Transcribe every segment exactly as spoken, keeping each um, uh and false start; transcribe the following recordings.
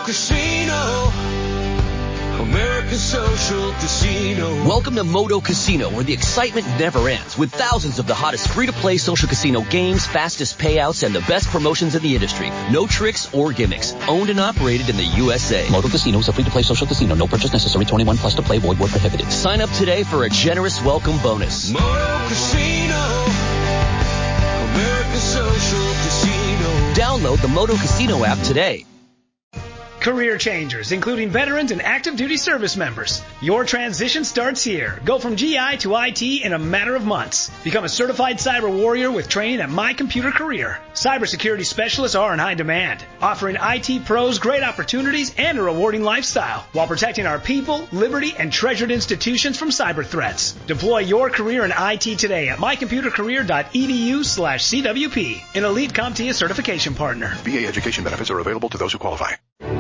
Casino. America's Social Casino. Welcome to Moto Casino, where the excitement never ends, with thousands of the hottest free-to-play social casino games, fastest payouts, and the best promotions in the industry. No tricks or gimmicks. Owned and operated in the U S A. Moto Casino is a free-to-play social casino. No purchase necessary. twenty-one plus to play. Void where prohibited. Sign up today for a generous welcome bonus. Moto Casino. America's Social Casino. Download the Moto Casino app today. Career changers, including veterans and active duty service members. Your transition starts here. Go from G I to I T in a matter of months. Become a certified cyber warrior with training at My Computer Career. Cybersecurity specialists are in high demand, offering I T pros great opportunities and a rewarding lifestyle while protecting our people, liberty, and treasured institutions from cyber threats. Deploy your career in I T today at mycomputercareer.edu slash CWP, an elite CompTIA certification partner. V A education benefits are available to those who qualify.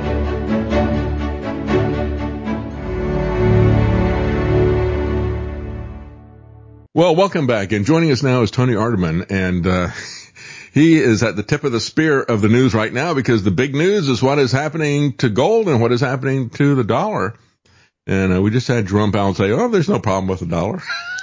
Well, welcome back. And joining us now is Tony Arterman, and uh he is at the tip of the spear of the news right now, because the big news is what is happening to gold and what is happening to the dollar. And uh, we just had Jerome Powell say, oh, there's no problem with the dollar.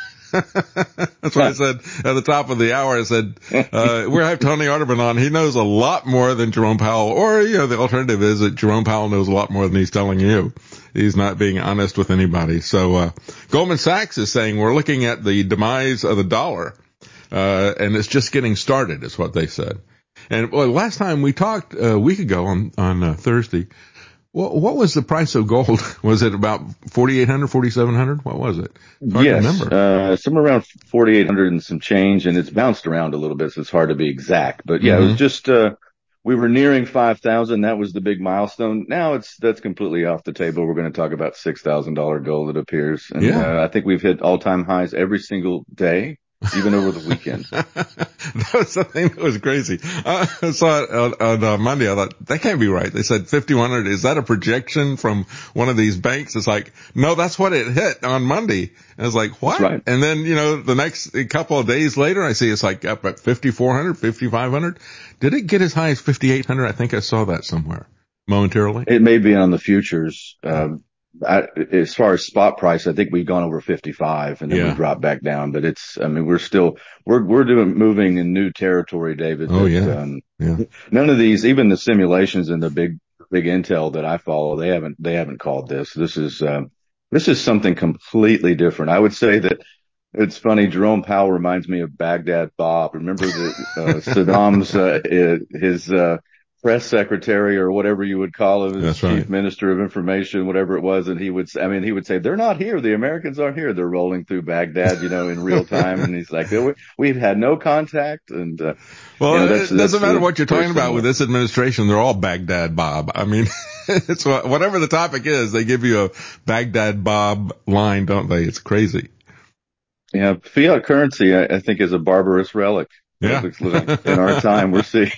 That's what I said at the top of the hour. I said, uh, we're have Tony Arterman on. He knows a lot more than Jerome Powell, or, you know, the alternative is that Jerome Powell knows a lot more than he's telling you. He's not being honest with anybody. So, uh, Goldman Sachs is saying we're looking at the demise of the dollar, uh, and it's just getting started, is what they said. And well, last time we talked a week ago on, on uh, Thursday, well, what was the price of gold? Was it about forty-eight hundred, forty-seven hundred? What was it? Hard yes, to remember. Uh, somewhere around forty-eight hundred and some change, and it's bounced around a little bit, so it's hard to be exact. But yeah, mm-hmm. It was just, uh, we were nearing five thousand. That was the big milestone. Now it's, that's completely off the table. We're going to talk about six thousand dollars gold, it appears. And, yeah. uh, I think we've hit all-time highs every single day, even over the weekend. That was something that was crazy. Uh, I saw it on, on uh, Monday. I thought, that can't be right. They said fifty-one hundred. Is that a projection from one of these banks? It's like, no, that's what it hit on Monday. I was like, what? Right. And then, you know, the next couple of days later, I see it's like up at fifty-four hundred, fifty-five hundred. Did it get as high as fifty-eight hundred? I think I saw that somewhere momentarily. It may be on the futures. Um, I, as far as spot price, I think we've gone over fifty-five and then yeah. we dropped back down, but it's, I mean, we're still, we're, we're doing, moving in new territory, David. Oh, that, yeah. Um, yeah. None of these, even the simulations and the big, big intel that I follow, they haven't, they haven't called this. This is, um, this is something completely different. I would say that it's funny. Jerome Powell reminds me of Baghdad Bob. Remember that, uh, Saddam's, uh, his, uh, press secretary or whatever you would call him, his chief right. minister of information, whatever it was. And he would, I mean, he would say, they're not here. The Americans aren't here. They're rolling through Baghdad, you know, in real time. And he's like, we've had no contact. And, uh, well, you know, that's, it doesn't that's matter what you're talking about with this administration. They're all Baghdad Bob. I mean, it's whatever the topic is, they give you a Baghdad Bob line, don't they? It's crazy. Yeah. Fiat currency, I, I think, is a barbarous relic. Yeah. In our time, we're seeing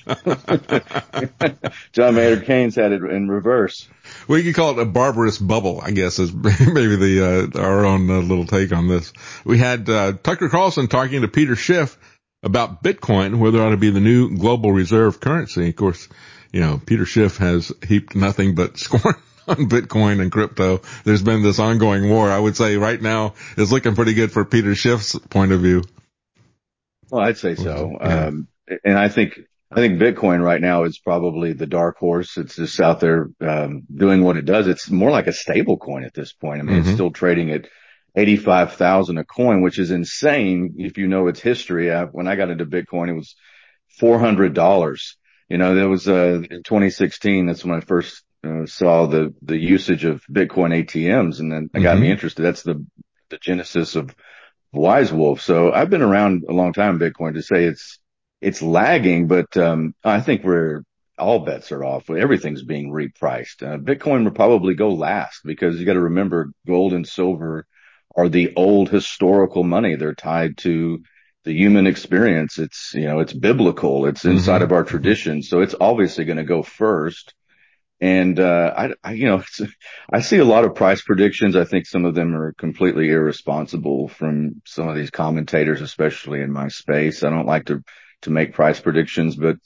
John Maynard Keynes had it in reverse. We could call it a barbarous bubble, I guess, is maybe the uh, our own uh, little take on this. We had uh, Tucker Carlson talking to Peter Schiff about Bitcoin, whether it ought to be the new global reserve currency. Of course, you know, Peter Schiff has heaped nothing but scorn on Bitcoin and crypto. There's been this ongoing war. I would say right now is looking pretty good for Peter Schiff's point of view. Well, I'd say so. Yeah. Um, and I think, I think Bitcoin right now is probably the dark horse. It's just out there, um, doing what it does. It's more like a stable coin at this point. I mean, mm-hmm. It's still trading at eighty-five thousand a coin, which is insane. If you know its history, I, when I got into Bitcoin, it was four hundred dollars. You know, there was, uh, in twenty sixteen, that's when I first uh, saw the, the usage of Bitcoin A T Ms. And then it got mm-hmm. me interested. That's the, the genesis of Wise Wolf. So I've been around a long time in Bitcoin to say it's, it's lagging, but, um, I think we're, all bets are off. Everything's being repriced. Uh, Bitcoin will probably go last because you got to remember gold and silver are the old historical money. They're tied to the human experience. It's, you know, it's biblical. It's inside mm-hmm. of our tradition. So it's obviously going to go first. And, uh, I, I, you know, it's, I see a lot of price predictions. I think some of them are completely irresponsible from some of these commentators, especially in my space. I don't like to, to make price predictions, but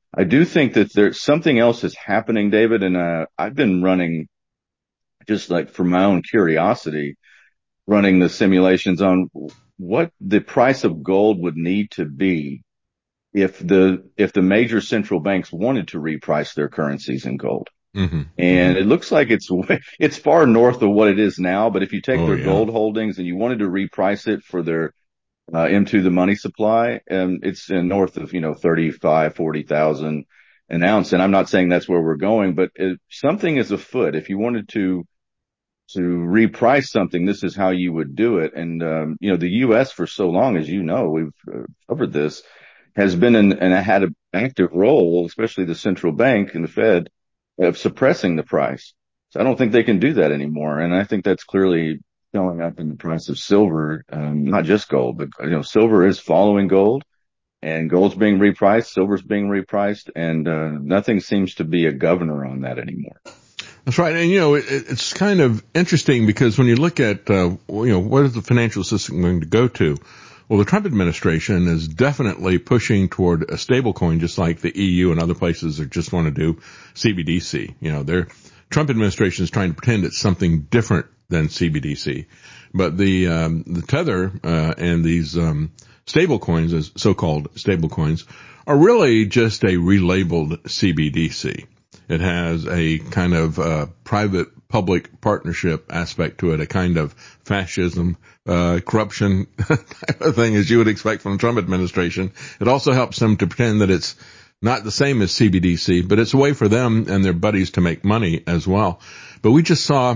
I do think that there's something else is happening, David, and uh, I've been running just like for my own curiosity, running the simulations on what the price of gold would need to be if the if the major central banks wanted to reprice their currencies in gold. Mm-hmm. And mm-hmm. it looks like it's it's far north of what it is now. But if you take oh, their yeah. gold holdings and you wanted to reprice it for their uh, into the money supply, and it's in north of, you know, thirty-five, forty thousand an ounce. And I'm not saying that's where we're going, but it, something is afoot. If you wanted to to reprice something, this is how you would do it. And, um, you know, the U S for so long, as you know, we've uh, covered this, has been in, and had an active role, especially the central bank and the Fed, of suppressing the price. So I don't think they can do that anymore. And I think that's clearly showing up in the price of silver, um, not just gold, but, you know, silver is following gold, and gold's being repriced, silver's being repriced, and uh, nothing seems to be a governor on that anymore. That's right. And, you know, it, it's kind of interesting because when you look at, uh, you know, what is the financial system going to go to? Well, the Trump administration is definitely pushing toward a stable coin, just like the E U and other places that just want to do C B D C. You know, their Trump administration is trying to pretend it's something different than C B D C. But the, um, the Tether, uh, and these, um, stable coins, as so-called stable coins, are really just a relabeled C B D C. It has a kind of uh, private-public partnership aspect to it, a kind of fascism, uh, corruption type of thing, as you would expect from the Trump administration. It also helps them to pretend that it's not the same as C B D C, but it's a way for them and their buddies to make money as well. But we just saw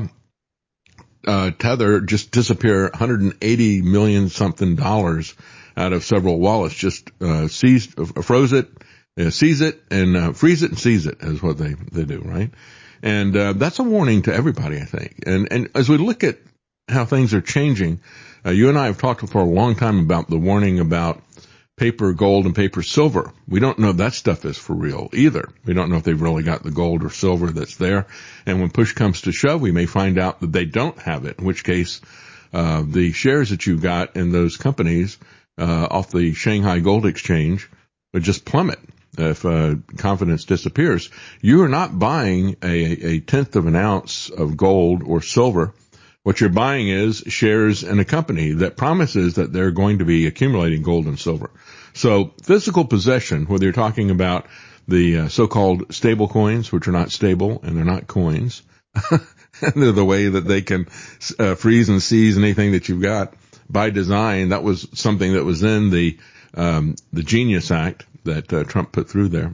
uh, Tether just disappear one hundred eighty million something dollars out of several wallets, just uh, seized, uh, froze it, Uh, seize it and uh, freeze it and seize it is what they, they do, right? And uh, that's a warning to everybody, I think. And and as we look at how things are changing, uh, you and I have talked for a long time about the warning about paper gold and paper silver. We don't know if that stuff is for real either. We don't know if they've really got the gold or silver that's there. And when push comes to shove, we may find out that they don't have it, in which case uh, the shares that you got in those companies uh, off the Shanghai Gold Exchange would just plummet. If uh, confidence disappears, you are not buying a, a tenth of an ounce of gold or silver. What you're buying is shares in a company that promises that they're going to be accumulating gold and silver. So physical possession, whether you're talking about the uh, so-called stable coins, which are not stable and they're not coins, and they're the way that they can uh, freeze and seize anything that you've got by design. That was something that was in the um, the Genius Act that uh, Trump put through there.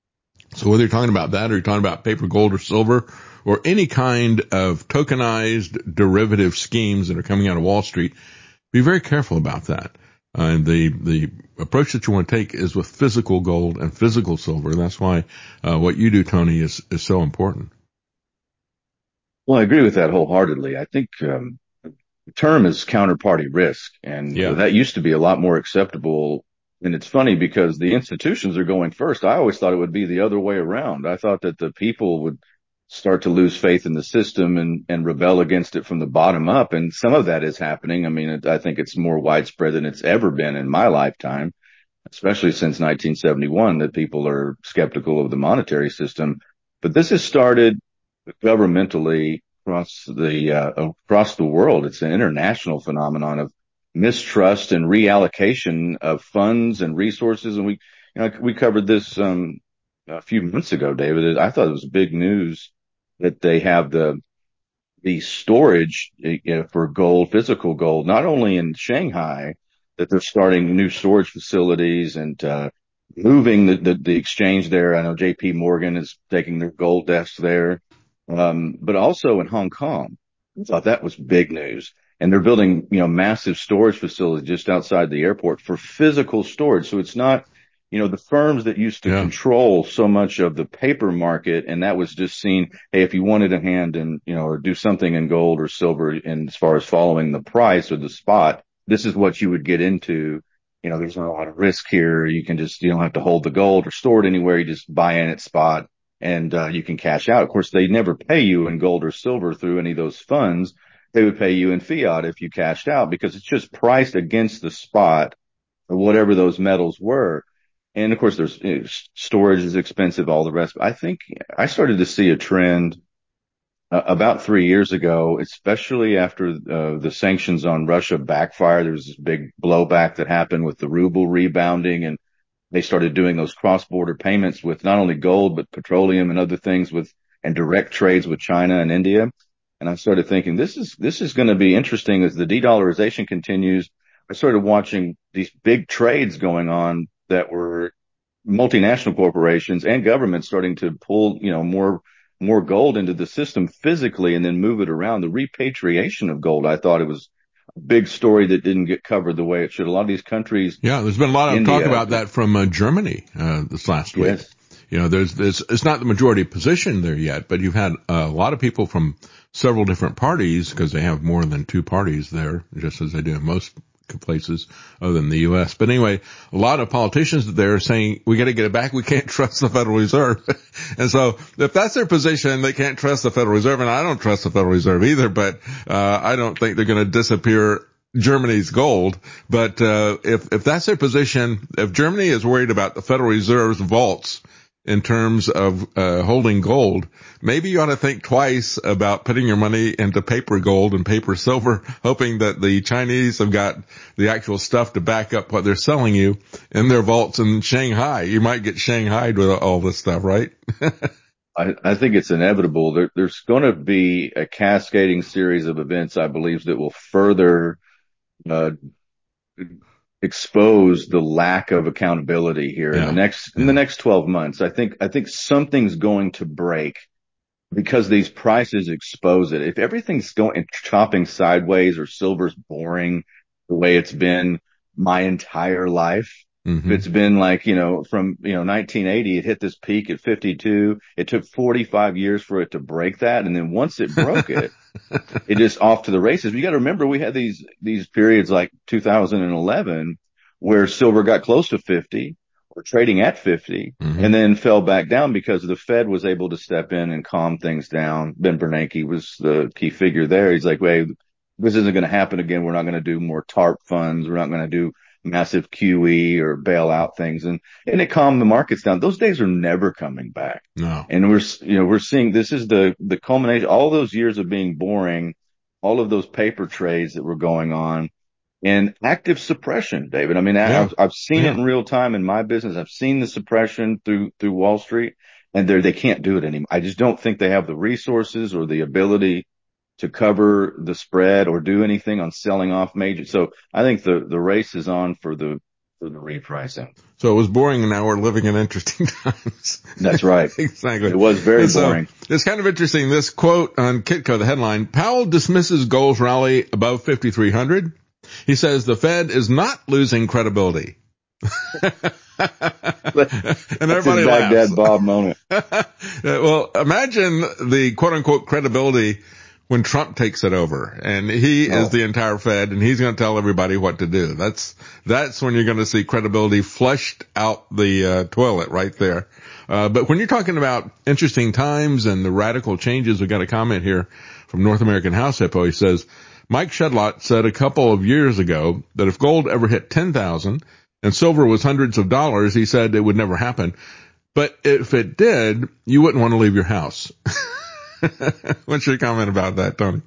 So whether you're talking about that or you're talking about paper, gold, or silver, or any kind of tokenized derivative schemes that are coming out of Wall Street, be very careful about that. Uh, and the the approach that you want to take is with physical gold and physical silver. That's why uh, what you do, Tony, is is so important. Well, I agree with that wholeheartedly. I think um, the term is counterparty risk, and Yeah. that used to be a lot more acceptable. And it's funny because the institutions are going first. I always thought it would be the other way around. I thought that the people would start to lose faith in the system and, and rebel against it from the bottom up. And some of that is happening. I mean, it, I think it's more widespread than it's ever been in my lifetime, especially since nineteen seventy-one, that people are skeptical of the monetary system. But this has started governmentally across the, uh, across the world. It's an international phenomenon of mistrust and reallocation of funds and resources. And we, you know, we covered this, um, a few months ago, David. I thought it was big news that they have the, the storage you know, for gold, physical gold, not only in Shanghai, that they're starting new storage facilities and, uh, moving the, the, the exchange there. I know J P Morgan is taking their gold desks there. Um, but also in Hong Kong. I thought that was big news. And they're building, you know, massive storage facilities just outside the airport for physical storage. So it's not, you know, the firms that used to Yeah. control so much of the paper market. And that was just seen, hey, if you wanted a hand in, you know, or do something in gold or silver in as far as following the price or the spot, this is what you would get into. You know, there's not a lot of risk here. You can just, you don't have to hold the gold or store it anywhere. You just buy in at spot. And, uh, you can cash out. Of course, they never pay you in gold or silver through any of those funds. They would pay you in fiat if you cashed out because it's just priced against the spot or whatever those metals were. and of course there's you know, storage is expensive, all the rest. But I think I started to see a trend uh, about three years ago, especially after uh, the sanctions on Russia backfired. There was this big blowback that happened with the ruble rebounding, and they started doing those cross-border payments with not only gold, but petroleum and other things with, and direct trades with China and India. And I started thinking, this is, this is going to be interesting as the de-dollarization continues. I started watching these big trades going on that were multinational corporations and governments starting to pull, you know, more, more gold into the system physically and then move it around. The repatriation of gold, I thought it was a big story that didn't get covered the way it should. A lot of these countries. Yeah, there's been a lot of India, talk about that from uh, Germany uh, this last week. Yes. You know, there's, there's, it's not the majority position there yet, but you've had a lot of people from several different parties, because they have more than two parties there, just as they do in most places other than the U S. But anyway, a lot of politicians there are saying, we got to get it back. We can't trust the Federal Reserve. And so if that's their position, they can't trust the Federal Reserve. And I don't trust the Federal Reserve either, but, uh, I don't think they're going to disappear Germany's gold. But, uh, if, if that's their position, if Germany is worried about the Federal Reserve's vaults in terms of uh holding gold, maybe you ought to think twice about putting your money into paper gold and paper silver, hoping that the Chinese have got the actual stuff to back up what they're selling you in their vaults in Shanghai. You might get Shanghaied with all this stuff, right? I, I think it's inevitable. There, there's going to be a cascading series of events, I believe, that will further uh expose the lack of accountability here yeah. in the next, in yeah. the next twelve months. I think, I think something's going to break because these prices expose it. If everything's going chopping sideways or silver's boring the way it's been my entire life, mm-hmm. if it's been like, you know, from, you know, nineteen eighty, it hit this peak at fifty-two. It took forty-five years for it to break that. And then once it broke it, it just off to the races. You got to remember, we had these, these periods like two thousand eleven where silver got close to fifty or trading at fifty mm-hmm. and then fell back down because the Fed was able to step in and calm things down. Ben Bernanke was the key figure there. He's like, wait, this isn't going to happen again. We're not going to do more TARP funds. We're not going to do massive Q E or bailout things. And, and it calmed the markets down. Those days are never coming back. No. And we're, you know, we're seeing this is the, the culmination, all those years of being boring, all of those paper trades that were going on and active suppression, David. I mean, yeah. I've, I've seen yeah. it in real time in my business. I've seen the suppression through, through Wall Street and they they can't do it anymore. I just don't think they have the resources or the ability to cover the spread or do anything on selling off major. So I think the, the race is on for the, for the repricing. So it was boring and now we're living in interesting times. That's right. Exactly. It was very so, boring. It's kind of interesting. This quote on Kitco, the headline, Powell dismisses gold's rally above fifty-three hundred. He says the Fed is not losing credibility. And everybody laughs. Baghdad Bob moment. Well, imagine the quote unquote credibility when Trump takes it over and he oh. is the entire Fed and he's going to tell everybody what to do. That's, that's when you're going to see credibility flushed out the uh, toilet right there. Uh, but when you're talking about interesting times and the radical changes, we got a comment here from North American House Hippo. He says, Mike Shedlott said a couple of years ago that if gold ever hit ten thousand and silver was hundreds of dollars, he said it would never happen. But if it did, you wouldn't want to leave your house. What's your comment about that, Tony?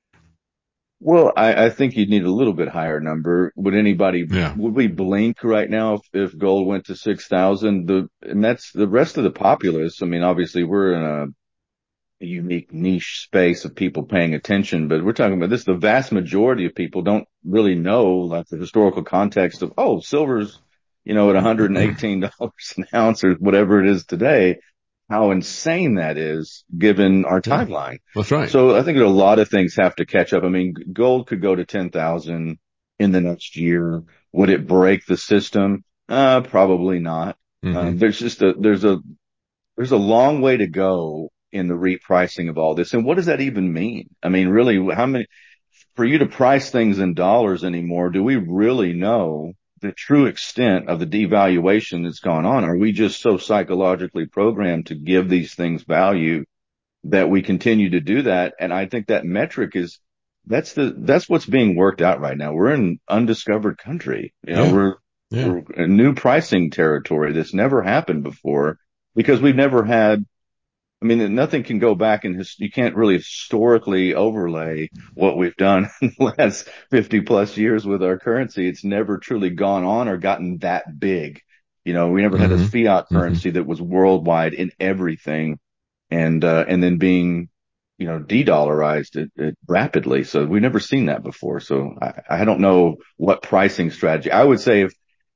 Well, I, I think you'd need a little bit higher number. Would anybody, yeah. would we blink right now if, if gold went to six thousand? The, and that's the rest of the populace. I mean, obviously we're in a, a unique niche space of people paying attention, but we're talking about this. The vast majority of people don't really know like the historical context of, oh, silver's, you know, at one hundred eighteen dollars an ounce or whatever it is today. How insane that is given our timeline. That's right. So I think a lot of things have to catch up. I mean, gold could go to ten thousand in the next year. Would it break the system? Uh, probably not. Mm-hmm. Um, there's just a, there's a, there's a long way to go in the repricing of all this. And what does that even mean? I mean, really, how many, for you to price things in dollars anymore, do we really know the true extent of the devaluation that's gone on? Are we just so psychologically programmed to give these things value that we continue to do that? And I think that metric is, that's the, that's what's being worked out right now. We're in undiscovered country. You know, yeah. we're, Yeah. a new pricing territory that's never happened before because we've never had, I mean, nothing can go back and his, you can't really historically overlay what we've done in the last fifty plus years with our currency. It's never truly gone on or gotten that big. You know, we never Mm-hmm. had a fiat Mm-hmm. currency that was worldwide in everything and, uh, and then being, you know, de-dollarized it, it rapidly. So we've never seen that before. So I, I don't know what pricing strategy. I would say if,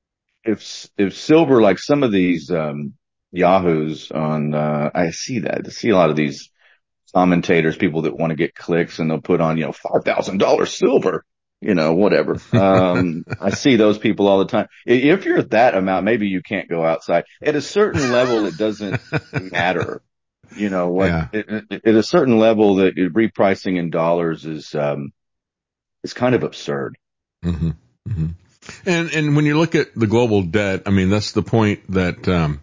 if, if silver, like some of these, um, Yahoos on, uh, I see that, I see a lot of these commentators, people that want to get clicks and they'll put on, you know, five thousand dollars silver, you know, whatever. Um, I see those people all the time. If you're at that amount, maybe you can't go outside. At a certain level, it doesn't matter. You know what? Yeah. At, at a certain level, that repricing in dollars is, um, is kind of absurd. Mm-hmm. Mm-hmm. And, and when you look at the global debt, I mean, that's the point that, um,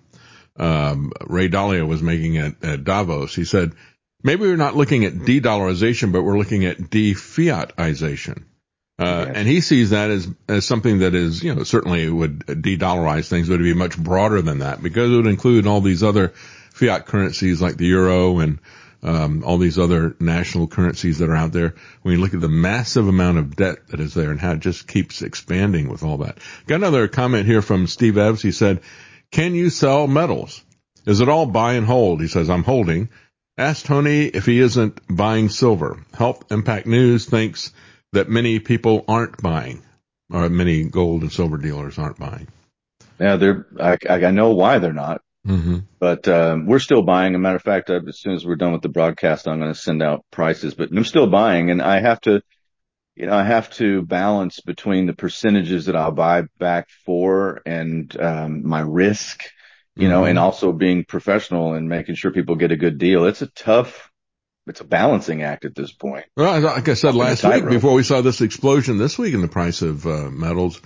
um, Ray Dalio was making at, at Davos. He said, maybe we're not looking at de-dollarization, but we're looking at de-fiatization. Uh, Yes. and he sees that as, as something that is, you know, certainly it would de-dollarize things, but it would be much broader than that because it would include all these other fiat currencies like the euro and, um, all these other national currencies that are out there. When you look at the massive amount of debt that is there and how it just keeps expanding with all that. Got another comment here from Steve Evans. He said, can you sell metals? Is it all buy and hold? He says, I'm holding. Ask Tony if he isn't buying silver. Health Impact News thinks that many people aren't buying, or many gold and silver dealers aren't buying. Yeah, they're, I, I know why they're not, Mm-hmm. but, um, we're still buying. As a matter of fact, uh, as soon as we're done with the broadcast, I'm going to send out prices, but I'm still buying and I have to, you know, I have to balance between the percentages that I'll buy back for and, um, my risk, you know, Mm-hmm. and also being professional and making sure people get a good deal. It's a tough, it's a balancing act at this point. Well, like I said Walking a last week, tightrope. before we saw this explosion this week in the price of uh, metals,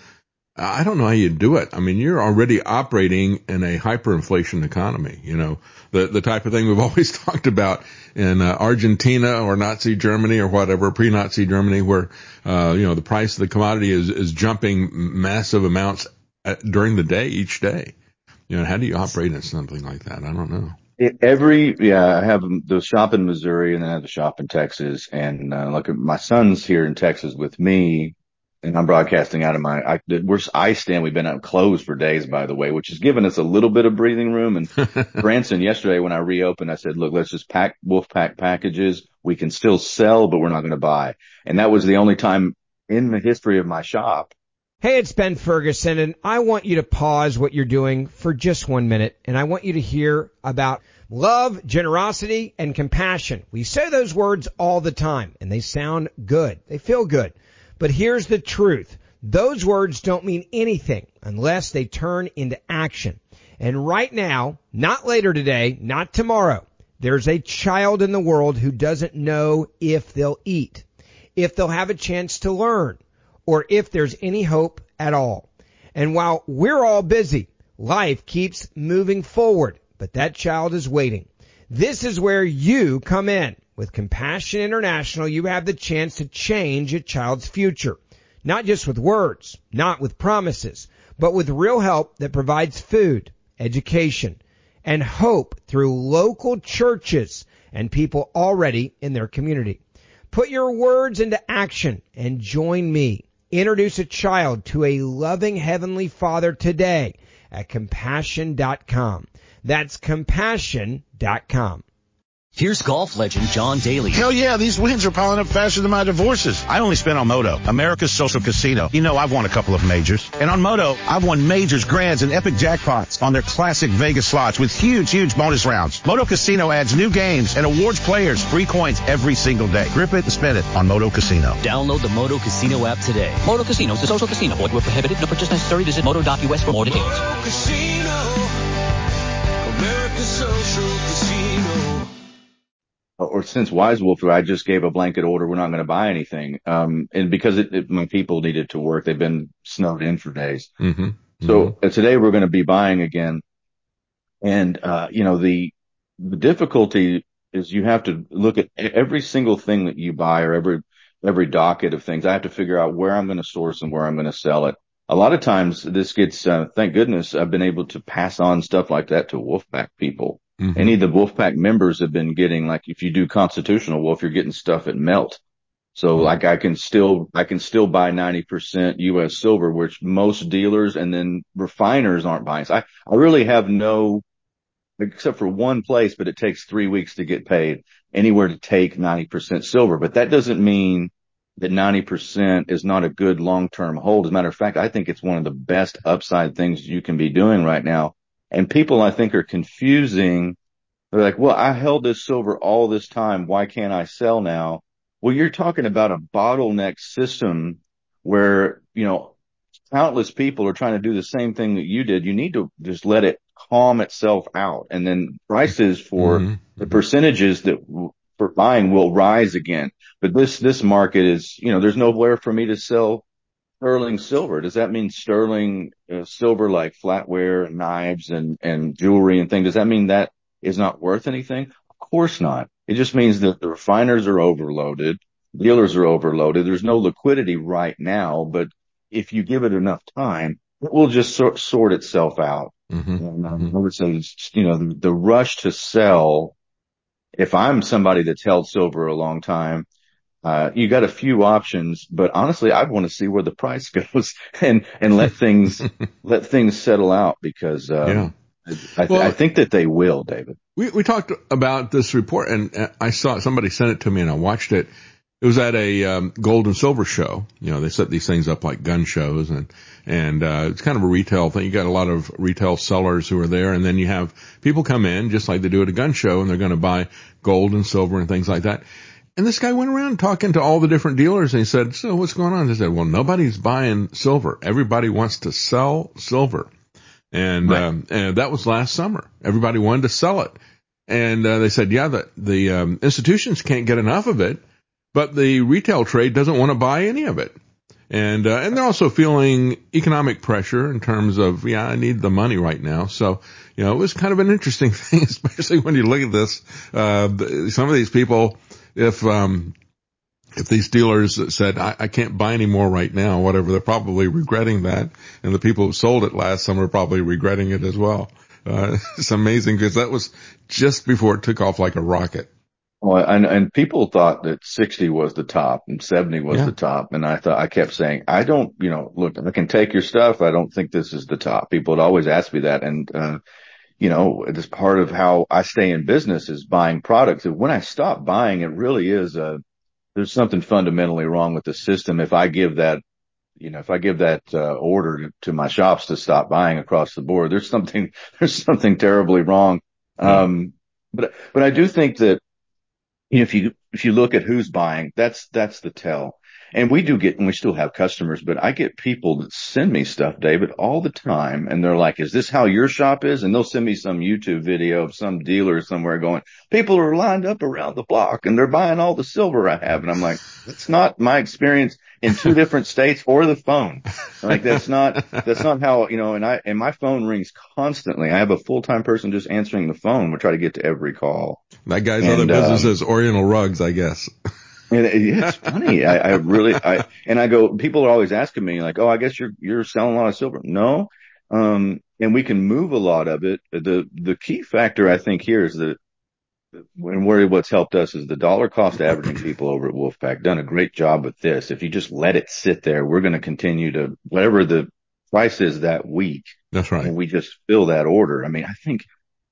I don't know how you do it. I mean, you're already operating in a hyperinflation economy, you know, the, the type of thing we've always talked about in uh, Argentina or Nazi Germany or whatever, pre-Nazi Germany, where, uh, you know, the price of the commodity is, is jumping massive amounts at, during the day, each day. You know, how do you operate in something like that? I don't know. It, every, yeah, I have the shop in Missouri and then I have the shop in Texas and, uh, look, my son's here in Texas with me. And I'm broadcasting out of my, I, we're ice stand. We've been out closed for days, by the way, which has given us a little bit of breathing room. And Branson, yesterday when I reopened, I said, look, let's just pack Wolfpack packages. We can still sell, but we're not going to buy. And that was the only time in the history of my shop. Hey, it's Ben Ferguson, and I want you to pause what you're doing for just one minute, and I want you to hear about love, generosity, and compassion. We say those words all the time, and they sound good. They feel good. But here's the truth. Those words don't mean anything unless they turn into action. And right now, not later today, not tomorrow, there's a child in the world who doesn't know if they'll eat, if they'll have a chance to learn, or if there's any hope at all. And while we're all busy, life keeps moving forward, but that child is waiting. This is where you come in. With Compassion International, you have the chance to change a child's future. Not just with words, not with promises, but with real help that provides food, education, and hope through local churches and people already in their community. Put your words into action and join me. Introduce a child to a loving Heavenly Father today at compassion dot com. That's compassion dot com. Here's golf legend John Daly. Hell yeah, these wins are piling up faster than my divorces. I only spent on Moto, America's social casino. You know I've won a couple of majors. And on Moto, I've won majors, grands, and epic jackpots on their classic Vegas slots with huge, huge bonus rounds. Moto Casino adds new games and awards players free coins every single day. Grip it and spend it on Moto Casino. Download the Moto Casino app today. Moto Casino is a social casino. Void where prohibited. No purchase necessary. Visit moto dot u s for more details. Moto Casino, America's social casino. Or since Wise Wolf, I just gave a blanket order. We're not going to buy anything. Um, and because it, it, my people needed to work, they've been snowed in for days. Mm-hmm. Mm-hmm. So uh, today we're going to be buying again. And, uh, you know, the, the difficulty is you have to look at every single thing that you buy or every, every docket of things. I have to figure out where I'm going to source and where I'm going to sell it. a lot of times this gets, uh, thank goodness I've been able to pass on stuff like that to Wolfpack people. Mm-hmm. Any of the Wolfpack members have been getting, like, if you do Constitutional Wolf, you're getting stuff at Melt. So mm-hmm. like I can still, I can still buy ninety percent U S silver, which most dealers and then refiners aren't buying. So I, I really have no, except for one place, but it takes three weeks to get paid, anywhere to take ninety percent silver. But that doesn't mean that ninety percent is not a good long-term hold. As a matter of fact, I think it's one of the best upside things you can be doing right now. And people, I think, are confusing. They're like, well, I held this silver all this time. Why can't I sell now? Well, you're talking about a bottleneck system where, you know, countless people are trying to do the same thing that you did. You need to just let it calm itself out. And then prices for mm-hmm. the percentages that for buying will rise again. But this, this market is, you know, there's nowhere for me to sell sterling silver. Does that mean sterling uh, silver, like flatware and knives and, and jewelry and things? Does that mean that is not worth anything? Of course not. It just means that the refiners are overloaded. Dealers are overloaded. There's no liquidity right now, but if you give it enough time, it will just sort, sort itself out. Mm-hmm. And um, I would say, you know, the, the rush to sell, if I'm somebody that's held silver a long time, Uh, you got a few options, but honestly, I'd want to see where the price goes and, and let things, let things settle out because, um, yeah. I, I, th- well, I think that they will, David. We, we talked about this report and I saw somebody sent it to me and I watched it. It was at a, um, gold and silver show. You know, they set these things up like gun shows and, and, uh, it's kind of a retail thing. You got a lot of retail sellers who are there and then you have people come in just like they do at a gun show and they're going to buy gold and silver and things like that. And this guy went around talking to all the different dealers and he said, so what's going on? They said, well, nobody's buying silver. Everybody wants to sell silver. And, right. um, and that was last summer. Everybody wanted to sell it. And, uh, they said, yeah, the, the, um, institutions can't get enough of it, but the retail trade doesn't want to buy any of it. And, uh, and they're also feeling economic pressure in terms of, yeah, I need the money right now. So, you know, it was kind of an interesting thing, especially when you look at this. Uh, some of these people, If, um, if these dealers said, I, I can't buy any more right now, whatever, they're probably regretting that. And the people who sold it last summer are probably regretting it as well. Uh, it's amazing because that was just before it took off like a rocket. Well, and, and people thought that sixty was the top and seventy was yeah. the top. And I thought, I kept saying, I don't, you know, look, I can take your stuff. I don't think this is the top. People would always ask me that. And, uh, you know, it's part of how I stay in business is buying products. And when I stop buying, it really is a, there's something fundamentally wrong with the system. If I give that, you know, if I give that uh, order to my shops to stop buying across the board, there's something, there's something terribly wrong. Yeah. Um, but, but I do think that, you know, if you, if you look at who's buying, that's, that's the tell. And we do get, and we still have customers, but I get people that send me stuff, David, all the time. And they're like, is this how your shop is? And they'll send me some YouTube video of some dealer somewhere going, people are lined up around the block and they're buying all the silver I have. And I'm like, that's not my experience in two different states or the phone. Like that's not, that's not how, you know, and I, and my phone rings constantly. I have a full-time person just answering the phone. We try to get to every call. That guy's and, other business um, is Oriental Rugs, I guess. And it's funny. I, I really, I, and I go, people are always asking me like, oh, I guess you're, you're selling a lot of silver. No. Um, and we can move a lot of it. The, the key factor I think here is that when where what's helped us is the dollar cost averaging people over at Wolfpack done a great job with this. If you just let it sit there, we're going to continue to, whatever the price is that week. That's right. And we just fill that order. I mean, I think,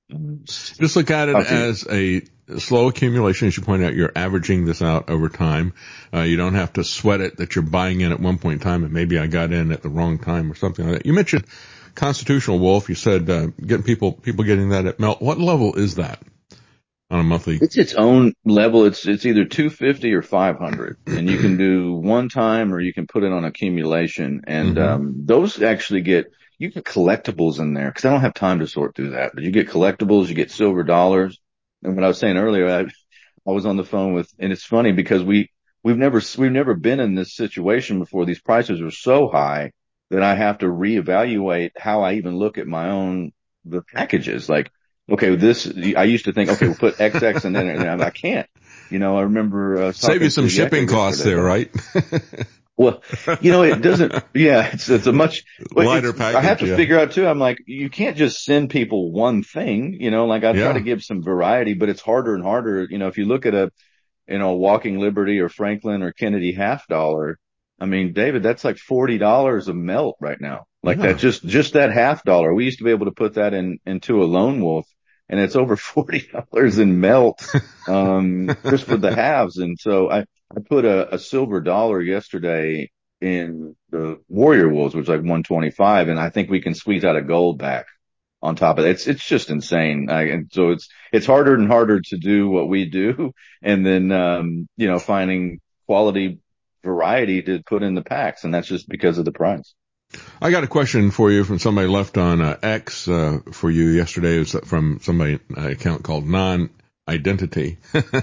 just look at it as a slow accumulation. As you point out, you're averaging this out over time. Uh, you don't have to sweat it that you're buying in at one point in time and maybe I got in at the wrong time or something like that. You mentioned Constitutional Wolf. You said, uh, getting people, people getting that at Melt. What level is that on a monthly? It's its own level. It's, it's either two fifty or five hundred and you can do one time or you can put it on accumulation. And, mm-hmm. um, those actually get, you get collectibles in there because I don't have time to sort through that, but you get collectibles, you get silver dollars. And what I was saying earlier, I, I was on the phone with, and it's funny because we, we've never, we've never been in this situation before. These prices are so high that I have to reevaluate how I even look at my own, the packages. Like, okay, this, I used to think, okay, we'll put X X and then, and I can't, you know, I remember, uh, save you some shipping costs there, right? Well, you know, it doesn't, yeah, it's, it's a much lighter package. I have to yeah. figure out too. I'm like, you can't just send people one thing, you know, like I Yeah. try to give some variety, but it's harder and harder. You know, if you look at a, you know, Walking Liberty or Franklin or Kennedy half dollar, I mean, David, that's like forty dollars a melt right now. Like Yeah. that, just, just that half dollar. We used to be able to put that in, into a Lone Wolf, and it's over forty dollars in melt, um, just for the halves. And so I, I put a, a silver dollar yesterday in the Warrior Wolves, which is like one twenty-five, and I think we can squeeze out a gold back on top of it. It's, it's just insane. I, and so it's, it's harder and harder to do what we do. And then, um, you know, finding quality variety to put in the packs. And that's just because of the price. I got a question for you from somebody left on uh, X uh, for you yesterday. It was from somebody, an account called Non-Identity.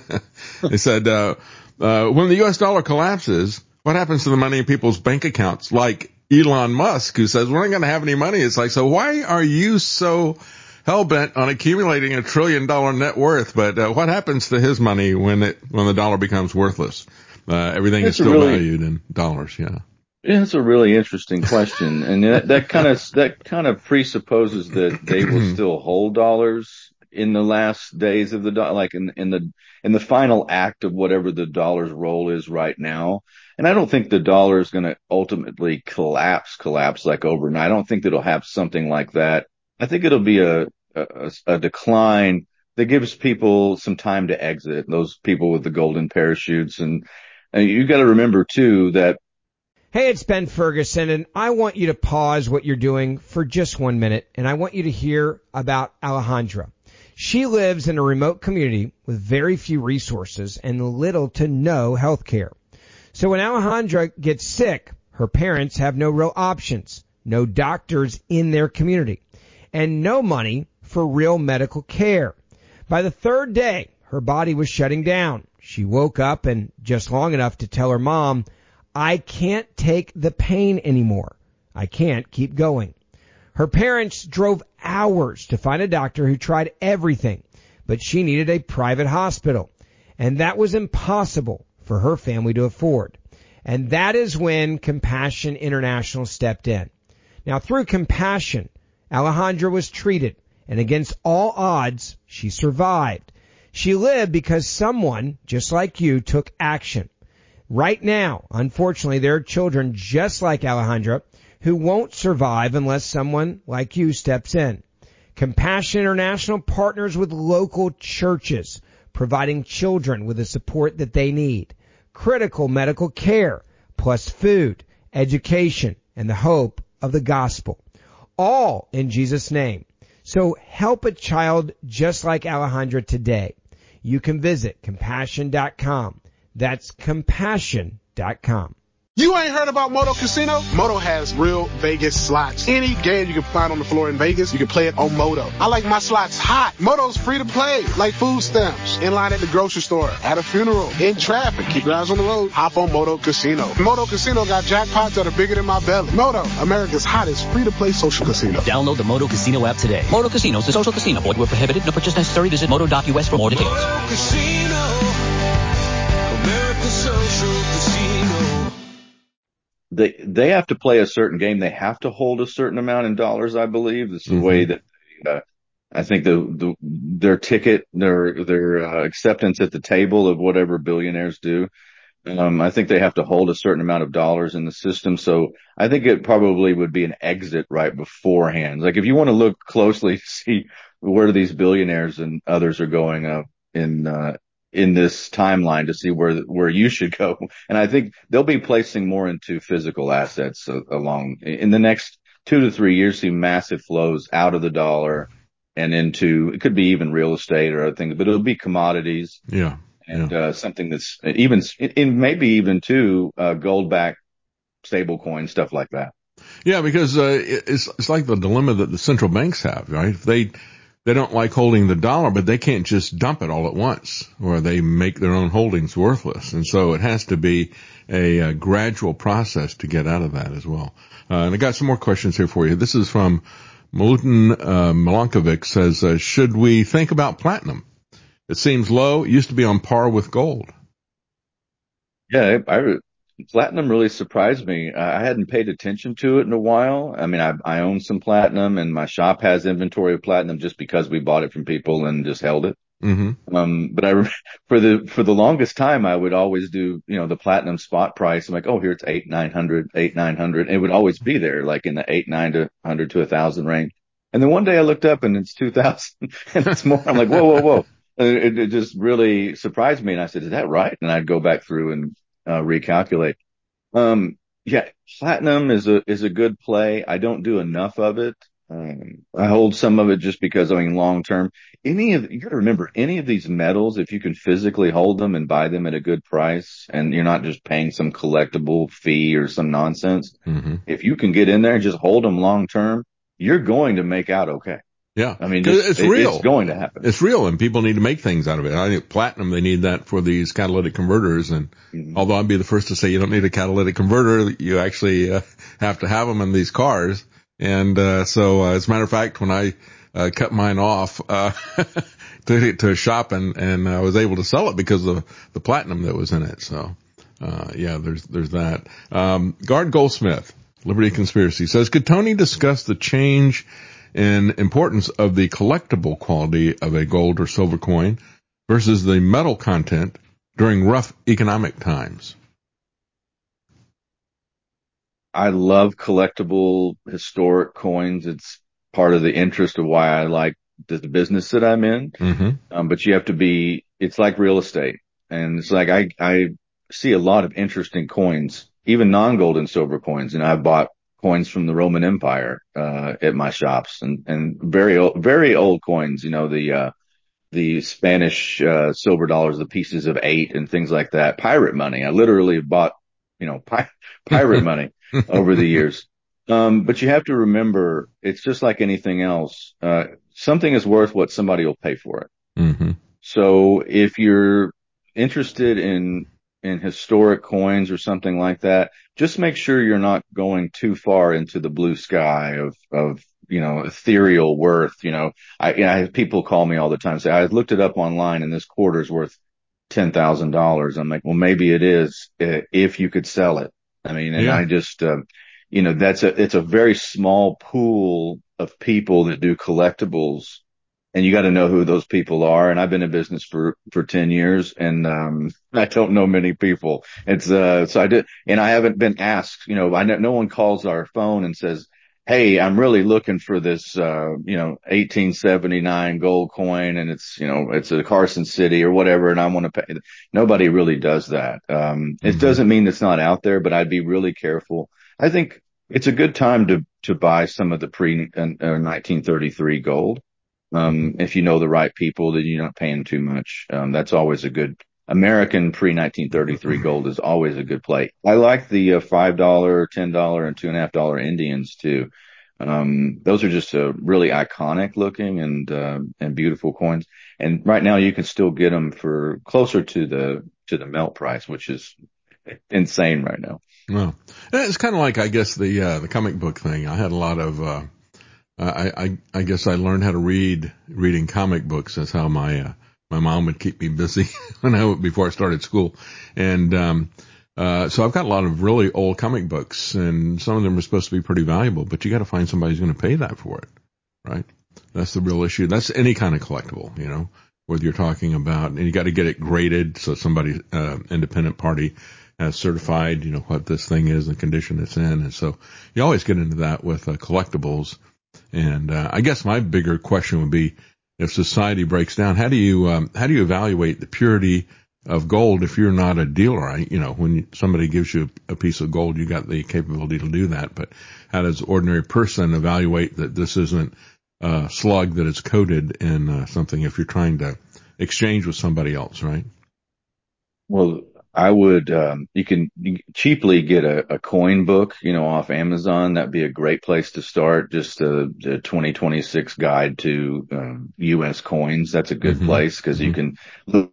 They said, uh, uh, when the U S dollar collapses, what happens to the money in people's bank accounts? Like Elon Musk, who says, we're not going to have any money. It's like, so why are you so hell-bent on accumulating a trillion dollar net worth? But uh, what happens to his money when it when the dollar becomes worthless? Uh, everything That's is still really, valued in dollars, yeah. Yeah, that's a really interesting question. And that, that kind of, that kind of presupposes that they will still hold dollars in the last days of the dollar, like in, in the, in the final act of whatever the dollar's role is right now. And I don't think the dollar is going to ultimately collapse, collapse like overnight. I don't think that it'll have something like that. I think it'll be a, a, a decline that gives people some time to exit, those people with the golden parachutes. And, and you got to remember too that, hey, it's Ben Ferguson, and I want you to pause what you're doing for just one minute, and I want you to hear about Alejandra. She lives in a remote community with very few resources and little to no health care. So when Alejandra gets sick, her parents have no real options, no doctors in their community, and no money for real medical care. By the third day, her body was shutting down. She woke up and just long enough to tell her mom, I can't take the pain anymore. I can't keep going. Her parents drove hours to find a doctor who tried everything, but she needed a private hospital, and that was impossible for her family to afford. And that is when Compassion International stepped in. Now, through Compassion, Alejandra was treated, and against all odds, she survived. She lived because someone, just like you, took action. Right now, unfortunately, there are children just like Alejandra who won't survive unless someone like you steps in. Compassion International partners with local churches, providing children with the support that they need, critical medical care, plus food, education, and the hope of the gospel, all in Jesus' name. So help a child just like Alejandra today. You can visit compassion dot com. That's compassion dot com. You ain't heard about Moto Casino? Moto has real Vegas slots. Any game you can find on the floor in Vegas, you can play it on Moto. I like my slots hot. Moto's free to play, like food stamps. In line at the grocery store, at a funeral, in traffic. Keep your eyes on the road. Hop on Moto Casino. Moto Casino got jackpots that are bigger than my belly. Moto, America's hottest free-to-play social casino. Download the Moto Casino app today. Moto Casino is a social casino. Void where prohibited. No purchase necessary. Visit moto dot U S for more details. Moto Casino, America's social casino. they they have to play a certain game. They have to hold a certain amount in dollars, I believe. This is the mm-hmm. way that uh, I think the, the their ticket, their their uh, acceptance at the table of whatever billionaires do. Um, I think they have to hold a certain amount of dollars in the system. So I think it probably would be an exit right beforehand. Like if you want to look closely to see where these billionaires and others are going up in uh, in this timeline to see where where you should go. And I think they'll be placing more into physical assets uh, along in the next two to three years. See massive flows out of the dollar and into, it could be even real estate or other things, but it'll be commodities. Yeah. And yeah. uh, something that's even, in maybe even too, uh, gold-backed stable coin, stuff like that. Yeah, because uh, it's it's like the dilemma that the central banks have, right? If they they don't like holding the dollar, but they can't just dump it all at once, or they make their own holdings worthless. And so it has to be a, a gradual process to get out of that as well. Uh, and I got some more questions here for you. This is from Milutin uh, Milankovic, says, uh, should we think about platinum? It seems low. It used to be on par with gold. Yeah, I, platinum really surprised me. I hadn't paid attention to it in a while. I mean, I, I own some platinum, and my shop has inventory of platinum just because we bought it from people and just held it. Mm-hmm. Um, but I, for the, for the longest time, I would always do, you know, the platinum spot price. I'm like, oh, here it's eight, nine hundred, eight, nine hundred. It would always be there, like in the eight, nine to hundred to a thousand range. And then one day I looked up and it's two thousand and it's more. I'm like, whoa, whoa, whoa. It, it just really surprised me. And I said, is that right? And I'd go back through and, uh, recalculate. Um, yeah, platinum is a, is a good play. I don't do enough of it. Um, I hold some of it just because, I mean, long term, any of, you gotta remember, any of these metals, if you can physically hold them and buy them at a good price and you're not just paying some collectible fee or some nonsense, mm-hmm. if you can get in there and just hold them long term, you're going to make out okay. Yeah. I mean, just, it's it, real. It's going to happen. It's real, and people need to make things out of it. I think platinum, they need that for these catalytic converters. And mm-hmm. although I'd be the first to say you don't need a catalytic converter, you actually uh, have to have them in these cars. And, uh, so, uh, as a matter of fact, when I, uh, cut mine off, uh, to, to a shop and, and I was able to sell it because of the platinum that was in it. So, uh, yeah, there's, there's that. Um, Guard Goldsmith, Liberty Conspiracy says, could Tony discuss the change in importance of the collectible quality of a gold or silver coin versus the metal content during rough economic times? I love collectible historic coins. It's part of the interest of why I like the business that I'm in. Mm-hmm. Um, but you have to be, it's like real estate. And it's like, I, I see a lot of interesting coins, even non-gold and silver coins. And I've bought coins from the Roman Empire, uh, at my shops and, and very old, very old coins, you know, the, uh, the Spanish, uh, silver dollars, the pieces of eight and things like that. Pirate money. I literally bought, you know, pi- pirate money over the years. Um, but you have to remember, it's just like anything else. Uh, something is worth what somebody will pay for it. Mm-hmm. So if you're interested in, in historic coins or something like that, just make sure you're not going too far into the blue sky of, of, you know, ethereal worth. You know, I, you know, I have people call me all the time and say, I looked it up online and this quarter is worth ten thousand dollars. I'm like, well, maybe it is, uh, if you could sell it. I mean, and yeah. I just, um, you know, that's a, it's a very small pool of people that do collectibles, and you got to know who those people are. And I've been in business for, for ten years, and, um, I don't know many people. It's, uh, so I did, and I haven't been asked, you know, I know no one calls our phone and says, hey, I'm really looking for this, uh, you know, eighteen seventy-nine gold coin, and it's, you know, it's a Carson City or whatever, and I want to pay. Nobody really does that. Um, it mm-hmm. doesn't mean it's not out there, but I'd be really careful. I think it's a good time to, to buy some of the pre uh, nineteen thirty-three gold. Um, if you know the right people, then you're not paying too much. Um, that's always a good, American pre nineteen thirty-three gold is always a good play. I like the uh, five dollars, ten dollars, and two and a half dollar Indians too. Um, those are just uh, really iconic looking and, uh, and beautiful coins. And right now you can still get them for closer to the, to the melt price, which is insane right now. Well, it's kind of like, I guess, the, uh, the comic book thing. I had a lot of, uh, I, I, I guess I learned how to read, reading comic books. That's how my, uh, my mom would keep me busy when I, before I started school. And, um, uh, so I've got a lot of really old comic books, and some of them are supposed to be pretty valuable, but you got to find somebody who's going to pay that for it, right? That's the real issue. That's any kind of collectible, you know, whether you're talking about, and you got to get it graded. So somebody, uh, independent party has certified, you know, what this thing is, the condition it's in. And so you always get into that with uh, collectibles. And, uh, I guess my bigger question would be, if society breaks down, how do you, um, how do you evaluate the purity of gold if you're not a dealer? I, you know, when somebody gives you a piece of gold, you got the capability to do that. But how does an ordinary person evaluate that this isn't a slug that is coated in uh, something if you're trying to exchange with somebody else, right? Well, I would, um, you can cheaply get a, a coin book, you know, off Amazon. That'd be a great place to start. Just a, a twenty twenty-six guide to um, U S coins. That's a good mm-hmm. place because mm-hmm. you can look,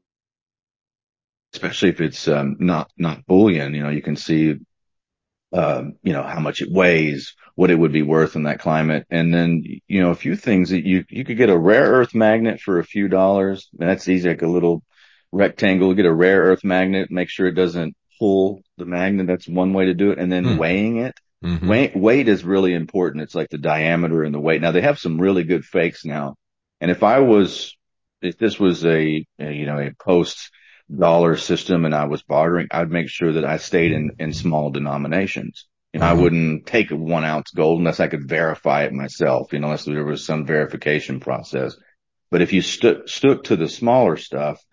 especially if it's um, not, not bullion, you know, you can see, um, you know, how much it weighs, what it would be worth in that climate. And then, you know, a few things that you, you could get a rare earth magnet for a few dollars. That's easy, like a little rectangle, get a rare earth magnet, make sure it doesn't pull the magnet. That's one way to do it. And then mm. weighing it. Mm-hmm. Weight, weight is really important. It's like the diameter and the weight. Now they have some really good fakes now. And if I was, if this was a, a you know, a post dollar system and I was bartering, I'd make sure that I stayed in, in small denominations. You know, mm-hmm. I wouldn't take a one ounce gold unless I could verify it myself, you know, unless there was some verification process. But if you stu- stuck to the smaller stuff,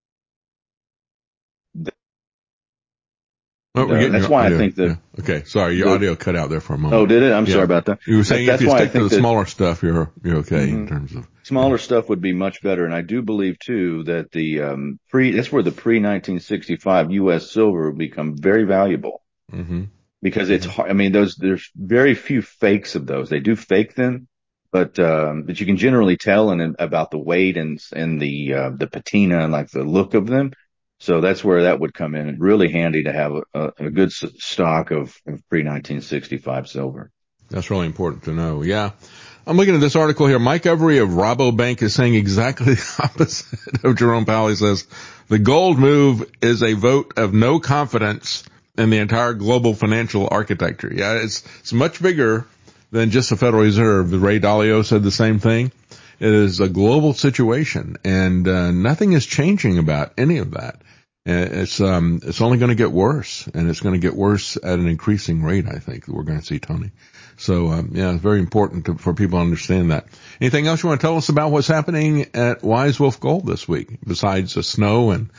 Oh, uh, that's why audio. I think that. Yeah. Okay, sorry, your the, audio cut out there for a moment. Oh, did it? I'm yeah. sorry about that. You were saying that's if you why stick I think to the that, smaller stuff, you're you're okay mm-hmm. in terms of smaller yeah. stuff would be much better. And I do believe too that the um, pre that's where the pre nineteen sixty-five U S silver will become very valuable mm-hmm. because it's hard. I mean, those there's very few fakes of those. They do fake them, but um, but you can generally tell and about the weight and and the uh, the patina and like the look of them. So that's where that would come in. Really handy to have a, a good stock of, of pre nineteen sixty-five silver. That's really important to know. Yeah. I'm looking at this article here. Mike Every of Rabobank is saying exactly the opposite of Jerome Powell. He says the gold move is a vote of no confidence in the entire global financial architecture. Yeah, it's, it's much bigger than just the Federal Reserve. Ray Dalio said the same thing. It is a global situation, and uh, nothing is changing about any of that. It's um, it's only going to get worse, and it's going to get worse at an increasing rate. I think we're going to see, Tony. So um, yeah, it's very important to, for people to understand that. Anything else you want to tell us about what's happening at Wise Wolf Gold this week besides the snow and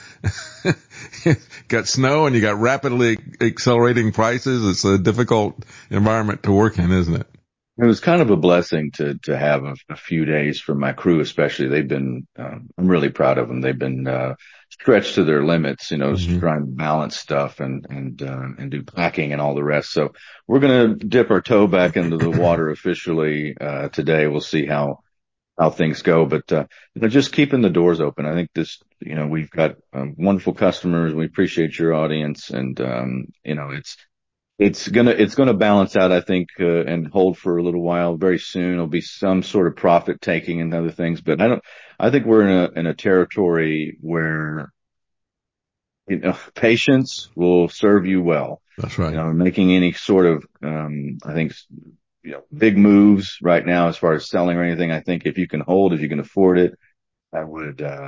got snow and you got rapidly accelerating prices? It's a difficult environment to work in, isn't it? It was kind of a blessing to, to have a, a few days from my crew, especially. They've been, um, I'm really proud of them. They've been, uh, stretched to their limits, you know, mm-hmm. trying to balance stuff and, and, uh, and do packing and all the rest. So we're going to dip our toe back into the water officially, uh, today. We'll see how, how things go, but, uh, you know, just keeping the doors open. I think this, you know, we've got um, wonderful customers. We appreciate your audience and, um, you know, it's, It's gonna, it's gonna balance out, I think, uh, and hold for a little while. Very soon there'll be some sort of profit taking and other things, but I don't, I think we're in a, in a territory where, you know, patience will serve you well. That's right. You know, making any sort of, um, I think, you know, big moves right now as far as selling or anything. I think if you can hold, if you can afford it, I would, uh,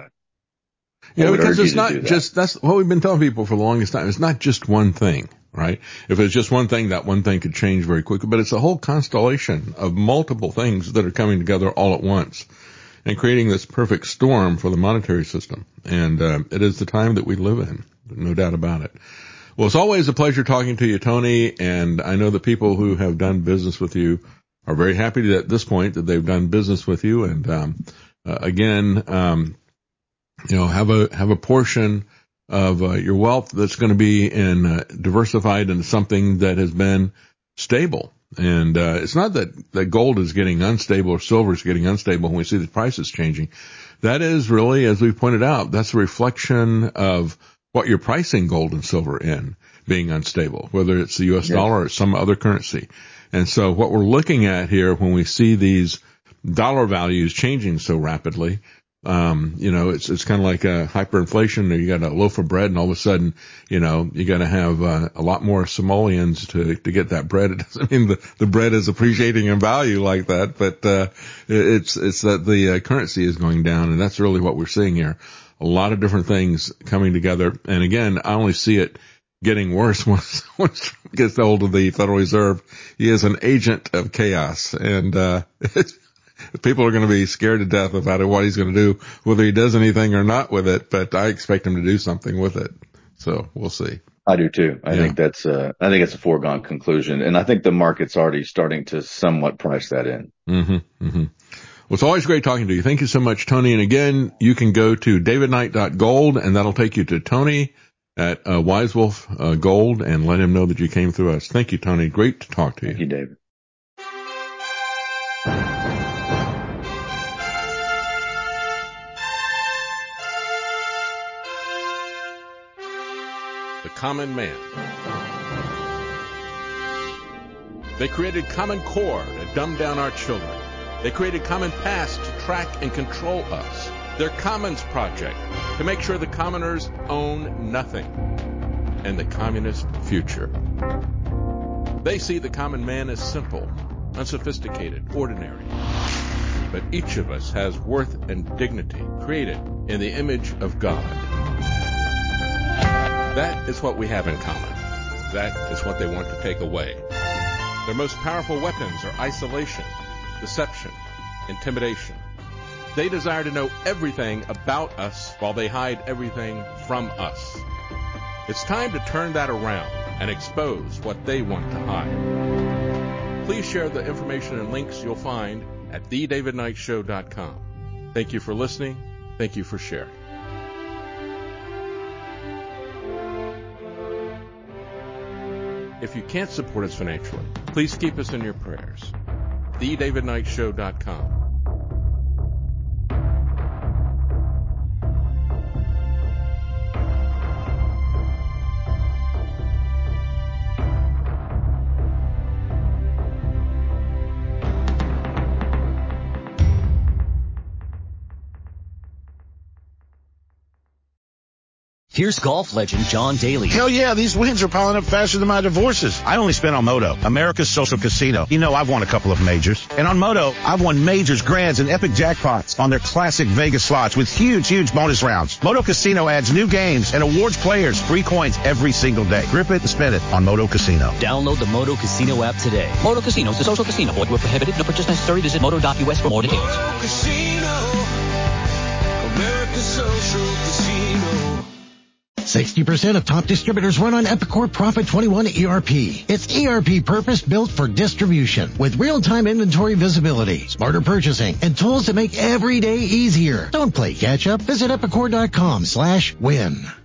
yeah, because it's not just, that's what we've been telling people for the longest time. It's not just one thing. Right? If it's just one thing, that one thing could change very quickly, but it's a whole constellation of multiple things that are coming together all at once and creating this perfect storm for the monetary system. And uh, it is the time that we live in, no doubt about it. Well, it's always a pleasure talking to you, Tony, and I know the people who have done business with you are very happy at this point that they've done business with you. And um, uh, again, um, you know, have a have a portion of uh, your wealth that's going to be in uh, diversified into something that has been stable. And uh, it's not that, that gold is getting unstable or silver is getting unstable when we see the prices changing. That is really, as we pointed out, that's a reflection of what you're pricing gold and silver in being unstable, whether it's the U S yes. dollar or some other currency. And so what we're looking at here when we see these dollar values changing so rapidly, Um, you know, it's, it's kind of like a hyperinflation, or you got a loaf of bread and all of a sudden, you know, you got to have uh, a lot more simoleons to, to get that bread. It doesn't mean the, the bread is appreciating in value like that, but, uh, it's, it's that the uh, currency is going down, and that's really what we're seeing here. A lot of different things coming together. And again, I only see it getting worse once, once Trump gets hold of the Federal Reserve. He is an agent of chaos, and, uh, it's, people are going to be scared to death about it, what he's going to do, whether he does anything or not with it. But I expect him to do something with it. So we'll see. I do too. I yeah. think that's uh, I think it's a foregone conclusion, and I think the market's already starting to somewhat price that in. Mm-hmm. Mm-hmm. Well, it's always great talking to you. Thank you so much, Tony. And again, you can go to david knight dot gold, and that'll take you to Tony at uh, Wise Wolf uh, Gold, and let him know that you came through us. Thank you, Tony. Great to talk to you. Thank you, David. The Common Man. They created Common Core to dumb down our children. They created Common Pass to track and control us. Their Commons Project to make sure the commoners own nothing. and the communist future. They see the common man as simple, unsophisticated, ordinary. But each of us has worth and dignity created in the image of God. That is what we have in common. That is what they want to take away. Their most powerful weapons are isolation, deception, intimidation. They desire to know everything about us while they hide everything from us. It's time to turn that around and expose what they want to hide. Please share the information and links you'll find at the david knight show dot com. Thank you for listening. Thank you for sharing. If you can't support us financially, please keep us in your prayers. the david knight show dot com. Here's golf legend John Daly. Hell yeah, these wins are piling up faster than my divorces. I only spent on Moto, America's social casino. You know I've won a couple of majors. And on Moto, I've won majors, grands, and epic jackpots on their classic Vegas slots with huge, huge bonus rounds. Moto Casino adds new games and awards players free coins every single day. Grip it and spin it on Moto Casino. Download the Moto Casino app today. Moto Casino is a social casino. Void where prohibited. No purchase necessary. Visit moto dot U S for more details. Moto Casino, America's social casino. sixty percent of top distributors run on Epicor Profit twenty-one E R P. It's E R P purpose-built for distribution with real-time inventory visibility, smarter purchasing, and tools to make every day easier. Don't play catch-up. Visit epicor dot com slash win.